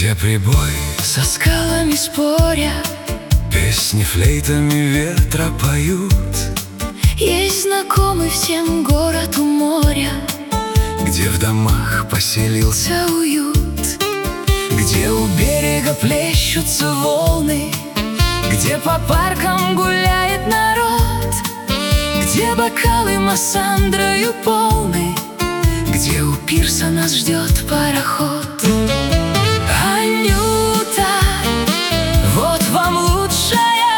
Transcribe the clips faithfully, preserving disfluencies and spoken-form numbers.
где прибой со скалами споря, песни флейтами ветра поют. есть знакомый всем город у моря, где в домах поселился уют, где у берега плещутся волны, где по паркам гуляет народ, где бокалы массандрою полны, где у пирса нас ждет пароход. Анюта, вот вам лучшая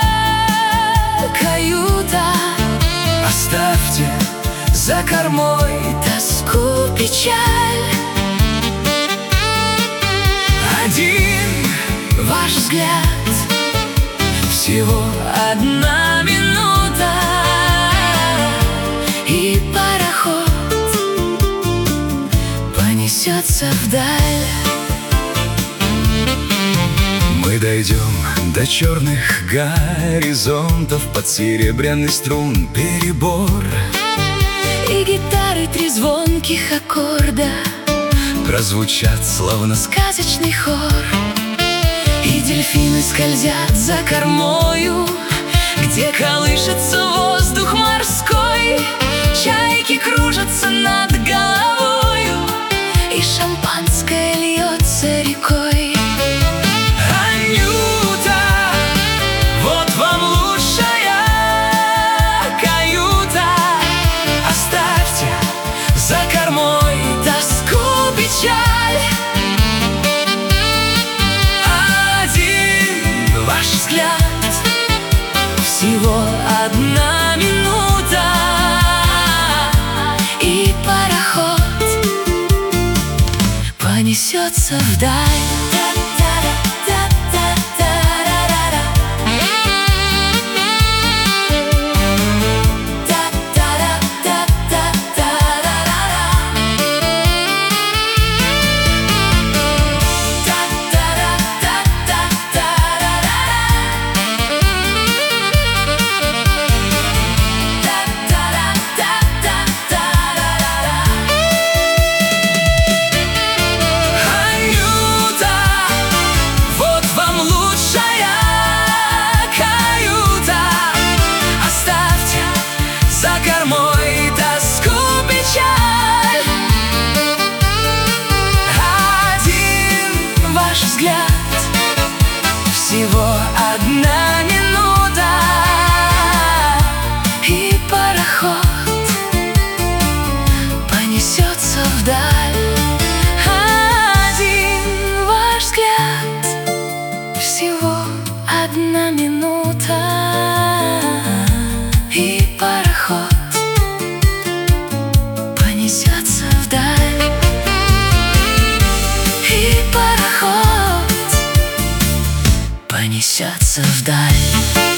каюта. оставьте За кормой тоску, печаль. один Ваш взгляд, всего одна минута, и пароход понесется вдаль. Мы дойдем до черных горизонтов, под серебряный струн перебор. И гитары три звонких аккорда Прозвучат словно сказочный хор. И дельфины скользят за кормою, где колышется воздух морской. Чайки кружатся над головою, и шампанское льется рекой. Анюта, вот вам лучшая каюта. Оставьте за кормой тоску, печаль. Один Ваш взгляд, всего одна минута, и пароход понесется вдаль. Всего одна минута, и пароход понесется вдаль. Один ваш взгляд, всего одна минута, и пароход понесется вдаль. И пароход понесется вдаль.